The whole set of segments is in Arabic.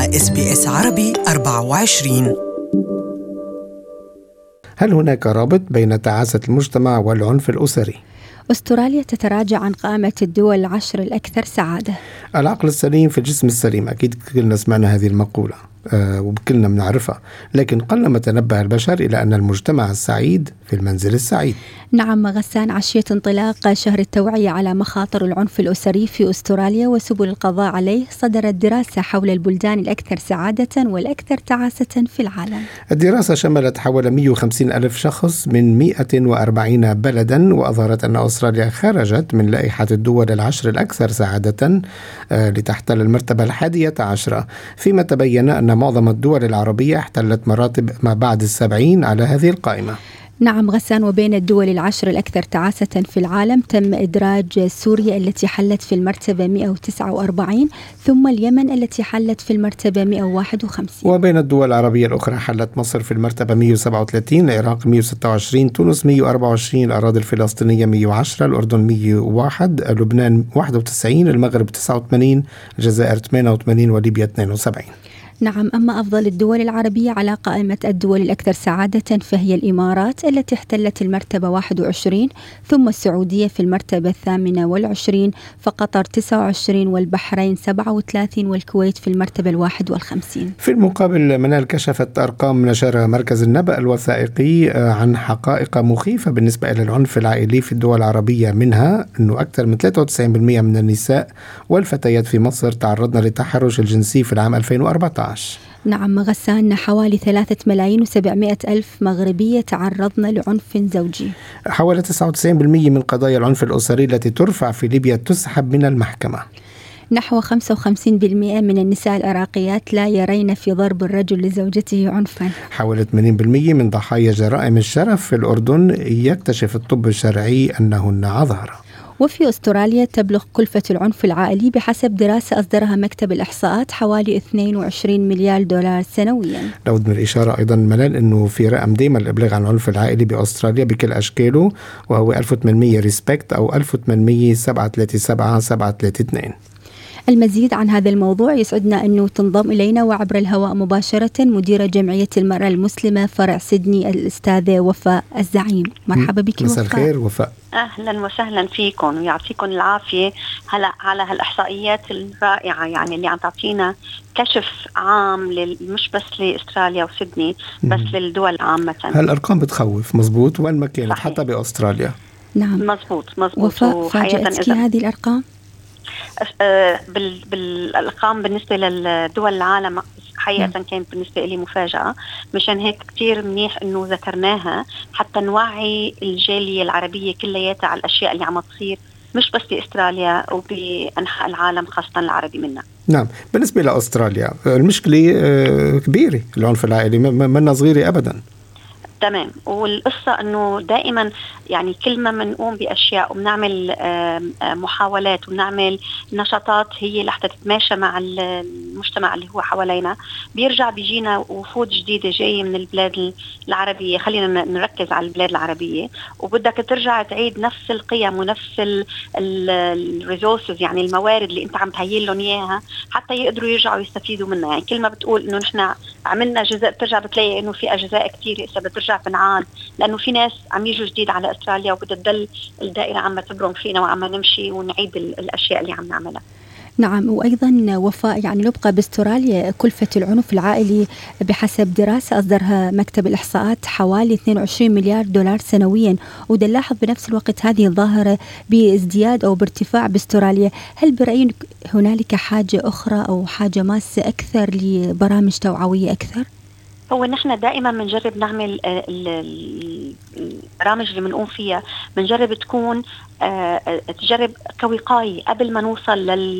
مع SBS عربي 24. هل هناك رابط بين تعاسة المجتمع والعنف الأسري؟ أستراليا تتراجع عن قائمة الدول العشر الأكثر سعادة. العقل السليم في الجسم السليم، أكيد كلنا سمعنا هذه المقولة وكلنا بنعرفها، لكن قلما تنبه البشر إلى أن المجتمع السعيد في المنزل السعيد. نعم غسان، عشية انطلاق شهر التوعية على مخاطر العنف الأسري في أستراليا وسبل القضاء عليه، صدرت دراسة حول البلدان الأكثر سعادة والأكثر تعاسة في العالم. الدراسة شملت حوالي 150 ألف شخص من 140 بلدا، وأظهرت أن أستراليا خرجت من لائحة الدول العشر الأكثر سعادة لتحتل المرتبة 11، فيما تبين أن معظم الدول العربية احتلت مراتب ما بعد 70 على هذه القائمة. نعم غسان، وبين الدول العشر الأكثر تعاسة في العالم تم إدراج سوريا التي حلت في المرتبة 149، ثم اليمن التي حلت في المرتبة 151. وبين الدول العربية الأخرى حلت مصر في المرتبة 137، العراق 126، تونس 124، الأراضي الفلسطينية 110، الأردن 101، لبنان 91، المغرب 89، الجزائر 88 وليبيا 72. نعم، أما أفضل الدول العربية على قائمة الدول الأكثر سعادة فهي الإمارات التي احتلت المرتبة 21، ثم السعودية في المرتبة 28، فقطر 29، والبحرين 37، والكويت في المرتبة 51. في المقابل منال كشفت أرقام نشرها مركز النبأ الوثائقي عن حقائق مخيفة بالنسبة إلى العنف العائلي في الدول العربية، منها أنه أكثر من 93% من النساء والفتيات في مصر تعرضن للتحرش الجنسي في العام 2014. نعم غسان، حوالي 3,700,000 مغربية تعرضن لعنف زوجي. حوالي 99% من قضايا العنف الأسري التي ترفع في ليبيا تسحب من المحكمة. نحو 55% من النساء العراقيات لا يرين في ضرب الرجل لزوجته عنفا. حوالي 80% من ضحايا جرائم الشرف في الأردن يكتشف الطب الشرعي أنهن عذارى. وفي أستراليا تبلغ كلفة العنف العائلي بحسب دراسة أصدرها مكتب الإحصاءات حوالي 22 مليار دولار سنويا. لابد من الإشارة أيضا ملال أنه في رقم دائما الإبلاغ عن العنف العائلي بأستراليا بكل أشكاله، وهو 1800 ريسبكت أو 1800 737 732. المزيد عن هذا الموضوع يسعدنا أنه تنضم إلينا وعبر الهواء مباشرة مديرة جمعية المرأة المسلمة فرع سيدني الأستاذة وفاء الزعيم. مرحبا بك مساء الخير وفاء. أهلا وسهلا فيكم ويعطيكم العافية هلا على هالإحصائيات الرائعة، يعني اللي عم تعطينا كشف عام مش بس لأستراليا وسيدني بس للدول عامة. هالأرقام بتخوف، مظبوط، وين ما كانت حتى بأستراليا. نعم مظبوط. وفاء، فاجأتك هذه الأرقام؟ بالأرقام بالنسبة للدول العالم حقيقة كانت بالنسبة لي مفاجأة، مشان هيك كتير منيح إنه ذكرناها حتى نوعي الجالية العربية كلياتها على الأشياء اللي عم تصير مش بس بأستراليا وبأنحاء العالم خاصة العربي منا. نعم، بالنسبة لأستراليا المشكلة كبيرة، العنف العائلي منا صغيرة أبدا. تمام، والقصة أنه دائما يعني كل ما منقوم بأشياء وبنعمل محاولات ونعمل نشاطات هي لحتى تتماشى مع المجتمع اللي هو حوالينا، بيرجع بيجينا وفود جديدة جاية من البلاد العربية. خلينا نركز على البلاد العربية، وبدك ترجع تعيد نفس القيم ونفس الريسورسز، يعني الموارد اللي انت عم تهيئ لهم اياها حتى يقدروا يرجعوا يستفيدوا منها. يعني كل ما بتقول انه نحن عملنا جزء بترجع بتلاقي انه في اجزاء كتير إذا بترجع بنعاد، لانه في ناس عم يجوا جديد على استراليا وبدها تضل الدائره عم تبرم فينا وعم نمشي ونعيد الاشياء اللي عم نعملها. نعم، وأيضا وفاء يعني نبقى باستراليا كلفة العنف العائلي بحسب دراسة أصدرها مكتب الإحصاءات حوالي 22 مليار دولار سنويا، ونلاحظ بنفس الوقت هذه الظاهرة بازدياد أو بارتفاع باستراليا. هل برأيك هنالك حاجة أخرى أو حاجة ماسة أكثر لبرامج توعوية أكثر؟ هو نحن دائما بنجرب نعمل البرامج اللي بنقوم فيها بنجرب تكون تجرب كوقاية قبل ما نوصل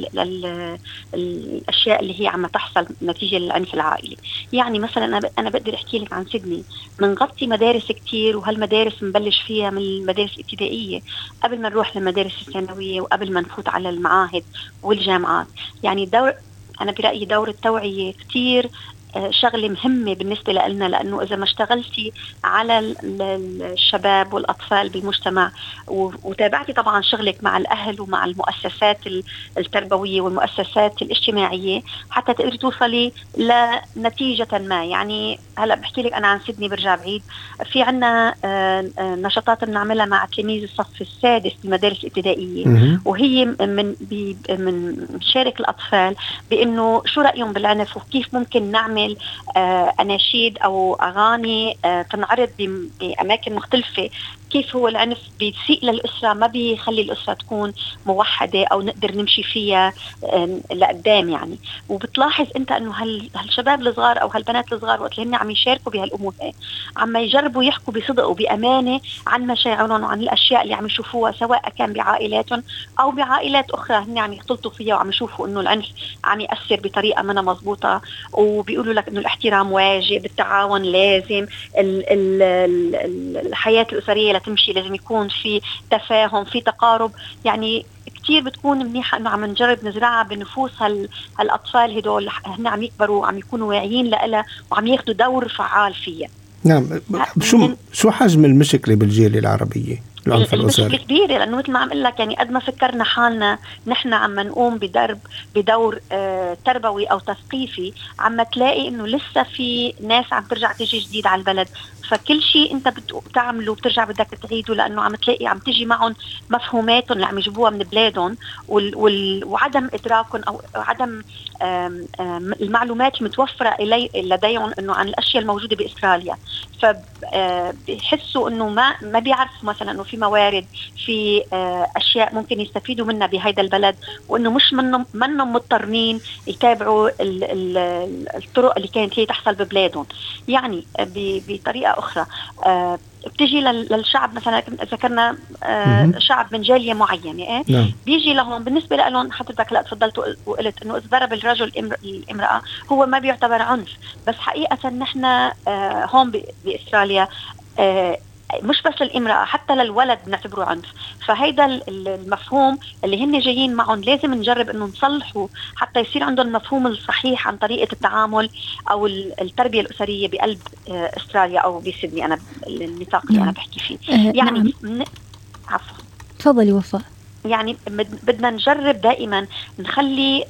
للأشياء اللي هي عم تحصل نتيجة للعنف العائلي. يعني مثلا أنا بقدر أحكي لك عن سيدني، بنغطي مدارس كتير، وهالمدارس نبلش فيها من المدارس الابتدائية قبل ما نروح للمدارس الثانوية وقبل ما نفوت على المعاهد والجامعات. يعني أنا برأيي دور التوعية كتير شغلة مهمة بالنسبة لنا، لأنه إذا ما اشتغلتي على الشباب والأطفال بالمجتمع وتابعتي طبعا شغلك مع الأهل ومع المؤسسات التربوية والمؤسسات الاجتماعية حتى تقدري توصلي لنتيجة ما. يعني هلأ بحكي لك أنا عن سيدني برجع بعيد، في عنا نشاطات بنعملها مع تلاميذ الصف السادس بالمدارس الابتدائية، وهي من شارك الأطفال بأنه شو رأيهم بالعنف وكيف ممكن نعمل أناشيد أو أغاني تنعرض بأماكن مختلفة، كيف هو العنف بيسيء للأسرة، ما بيخلي الأسرة تكون موحدة أو نقدر نمشي فيها لقدام يعني. وبتلاحظ أنت أنه هالشباب الصغار أو هالبنات الصغار وقت اللي هن عم يشاركوا بهالأمور عم يجربوا يحكوا بصدق وبأمانة عن مشاعرهم وعن الأشياء اللي عم يشوفوها، سواء كان بعائلاتهم أو بعائلات أخرى هن عم يختلطوا فيها وعم يشوفوا أنه العنف عم يأثر بطريقة منها مضبوطة، وبيقولوا لك أنه الاحترام واجب، التعاون لازم، الحياة الأسرية تمشي لازم يكون في تفاهم، في تقارب. يعني كتير بتكون منيحة انه عم نجرب نزرعها بنفوس هالأطفال هدول، هن عم يكبروا وعم يكونوا واعيين لها وعم ياخدوا دور فعال فيها. نعم. شو حجم المشكلة بالجيل العربية العنف الأسري؟ المشكلة كبيرة، لأنه مثل ما عم قل لك يعني قد ما فكرنا حالنا نحن عم نقوم بدور تربوي أو تثقيفي، عم تلاقي إنه لسه في ناس عم ترجع تيجي جديد على البلد، فكل شيء أنت بتعمله بترجع بدك تعيده، لأنه عم تلاقي عم تيجي معهم مفهوماتهم اللي عم يجيبوها من بلادهم وعدم إدراكهم أو عدم المعلومات المتوفرة لديهم إنه عن الأشياء الموجودة بإستراليا، فبيحسوا إنه ما بيعرفوا مثلا إنه في موارد، في أشياء ممكن يستفيدوا منها بهيدا البلد، وإنه مش منهم مضطرين يتابعوا الطرق اللي كانت هي تحصل ببلادهم. يعني بطريقة أخرى بتجي للشعب مثلا ذكرنا شعب من جالية معينة بيجي لهم بالنسبة لهم حضرتك لا تفضلت وقلت إنه إذا ضرب الرجل الامرأة هو ما بيعتبر عنف، بس حقيقة نحن هون بإستراليا مش بس للامرأة حتى للولد بنعتبره عنف. فهيدا المفهوم اللي هن جايين معهم لازم نجرب انه نصلحه حتى يصير عندهم المفهوم الصحيح عن طريقة التعامل او التربية الأسرية بقلب استراليا او بسيدني انا النطاق اللي انا بحكي فيه. يعني عفوا تفضلي وفاء. يعني بدنا نجرب دائما نخلي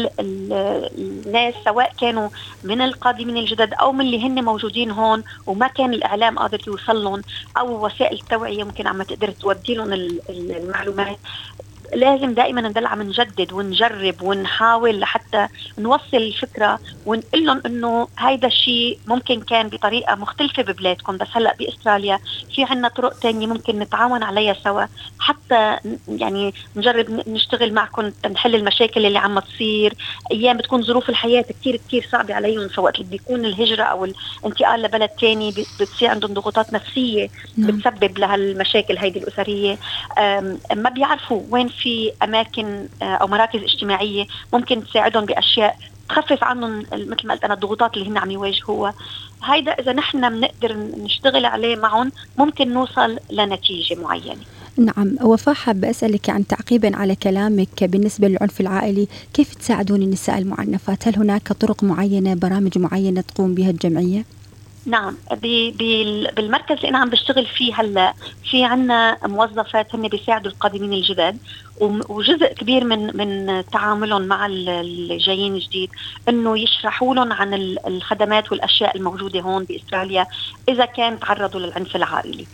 الناس سواء كانوا من القادمين الجدد أو من اللي هن موجودين هون وما كان الإعلام قادر يوصلهم أو وسائل التوعية ممكن عم تقدر تودي لهم المعلومات، لازم دائما ندل عم نجدد ونجرب ونحاول لحتى نوصل الفكرة ونقول لهم انه هيدا الشيء ممكن كان بطريقة مختلفة ببلادكم، بس هلأ بإستراليا في عنا طرق تانية ممكن نتعاون عليها سوا، حتى يعني نجرب نشتغل معكم نحل المشاكل اللي عم تصير. ايام بتكون ظروف الحياة كتير كتير صعبة عليهم، فوقت اللي بيكون الهجرة او الانتقال لبلد تاني بتصير عندهم ضغوطات نفسية بتسبب لها المشاكل هيدي الأسرية، ما بيعرفوا وين في أماكن أو مراكز اجتماعية ممكن تساعدهم بأشياء تخفف عنهم مثل ما قلت أنا الضغوطات اللي هن عم يواجهوها. هيدا إذا نحن بنقدر نشتغل عليه معهم ممكن نوصل لنتيجة معينة. نعم. وفاء حابة أسألك عن تعقيبا على كلامك بالنسبة للعنف العائلي، كيف تساعدون النساء المعنفات؟ هل هناك طرق معينة، برامج معينة تقوم بها الجمعية؟ نعم، بالمركز اللي أنا عم بشتغل فيه هلا في عنا موظفات هن بيساعدوا القادمين الجداد، وجزء كبير من تعاملهم مع الجايين جديد انه يشرحوا لهم عن الخدمات والاشياء الموجوده هون باستراليا اذا كان تعرضوا للعنف العائلي،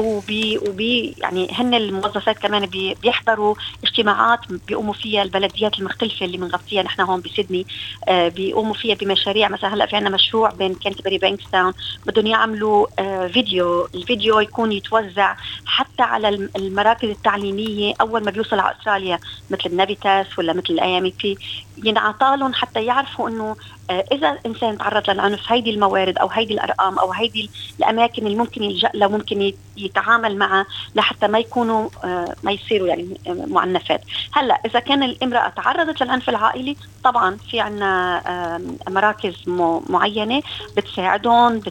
يعني هن الموظفات كمان بيحضروا اجتماعات بيقوموا فيها البلديات المختلفه اللي بنغطيها نحن هون بسيدني، بيقوموا فيها بمشاريع. مثلا هلا في عنا مشروع بين كانتربري بانكستاون بدهم يعملوا الفيديو يكون يتوزع حتى على المراكز التعليميه اول ما بيوصل على استراليا مثل النافيتاس ولا مثل الIMEP، ينعطالهم حتى يعرفوا انه اذا انسان تعرض للعنف هيدي الموارد او هيدي الارقام او هيدي الاماكن اللي ممكن يلجأ لها ممكن يتعامل معها لحتى ما يكونوا ما يصيروا يعني معنفات. هلا اذا كان الامراه تعرضت للعنف العائلي طبعا في عنا مراكز معينه بتساعدهم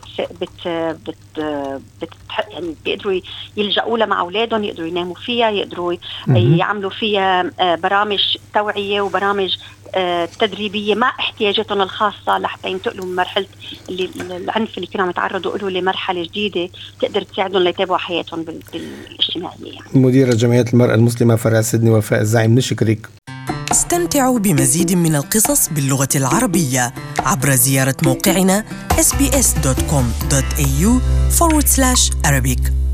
يعني بيقدروا يلجأوا لها مع اولادهم، يقدروا يناموا فيها، يقدروا يعملوا إنه فيها برامج توعية وبرامج تدريبية مع احتياجاتهم الخاصة لحتى ينتقلوا من مرحلة العنف اللي كانوا يتعرضوا له لمرحلة جديدة تقدر تساعدهم ليتابعوا حياتهم بالاجتماعية يعني. مديرة جمعية المرأة المسلمة فرع سيدني وفاء الزعيم، نشكرك. استمتعوا بمزيد من القصص باللغة العربية عبر زيارة موقعنا sbs.com.au/Arabic.